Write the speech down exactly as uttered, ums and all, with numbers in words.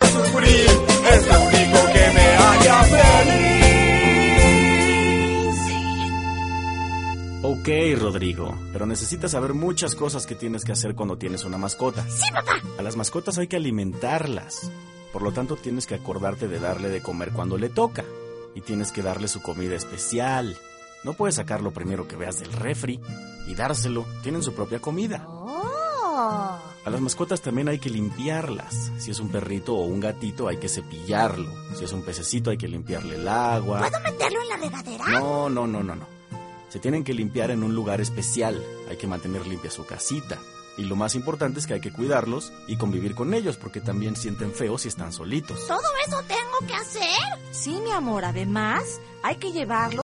sufrir, es lo único que me haría feliz. Ok, Rodrigo, pero necesitas saber muchas cosas que tienes que hacer cuando tienes una mascota. ¡Sí, papá! A las mascotas hay que alimentarlas. Por lo tanto, tienes que acordarte de darle de comer cuando le toca. Y tienes que darle su comida especial. No puedes sacar lo primero que veas del refri y dárselo. Tienen su propia comida. ¡Oh! A las mascotas también hay que limpiarlas. Si es un perrito o un gatito, hay que cepillarlo. Si es un pececito, hay que limpiarle el agua. ¿Puedo meterlo en la regadera? No, no, no, no, no. Se tienen que limpiar en un lugar especial. Hay que mantener limpia su casita. Y lo más importante es que hay que cuidarlos y convivir con ellos, porque también sienten feo si están solitos. ¿Todo eso tengo que hacer? Sí, mi amor, además hay que llevarlo